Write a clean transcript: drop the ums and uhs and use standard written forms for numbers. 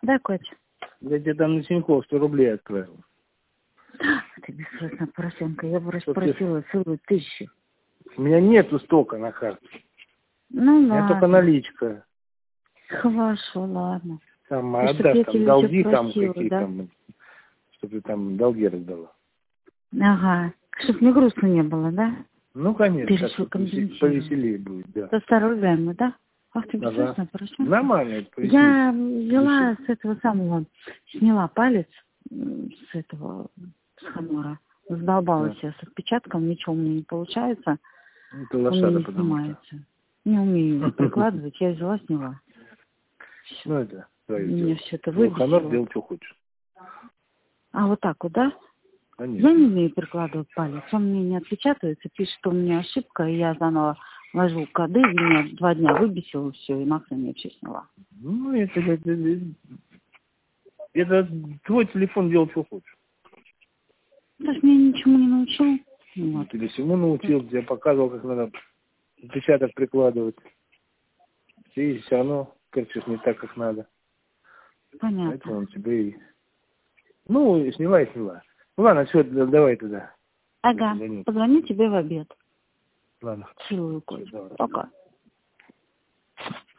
Да, Котя? Я тебе там на Тинькофф 100 рублей отправил. Ты бессовестная поросенка. Я просила целую 1000. У меня нету стока на карте. Ну У меня только ладно. наличка. Хорошо, ладно. Там И чтоб я отдашь, там тебя долги ещё там просила, какие да? там, чтобы ты там долги раздала. Ага. Чтоб мне грустно не было, да? Ну, Ты конечно, так решил что компенсировать. повеселее будет, да. За 100 рублями, да? Ах ты Ага. бессовестная поросенка. Нормально, это повеселее. Я взяла с этого самого, сняла палец с этого, с хамора. Задолбалась я с отпечатком, ничего у меня не получается. Это Он лошадка, не потому что. снимается. Не умею его прикладывать, я взяла, сняла. Ну, это твое Меня дело. все это Хамор выбесило. делай, что хочешь. А вот так вот, да? Конечно. Я не умею прикладывать палец. Он мне не отпечатывается, пишет, что у меня ошибка, и я заново ввожу коды, меня 2 дня выбесило, все, и Макса мне все сняла. Ну, это твой телефон делать, что хочешь. Ты ж меня ничему не научил. Ну, Вот. тебе всему научил, тебе показывал, как надо отпечаток прикладывать. Ты все равно кричишь не так, как надо. Понятно. Поэтому он тебе и... Ну, сняла и сняла. Ну, ладно, все, давай туда. Ага, позвоню тебе в обед. Ладно. Целую, Всё, Котя. давай. Пока.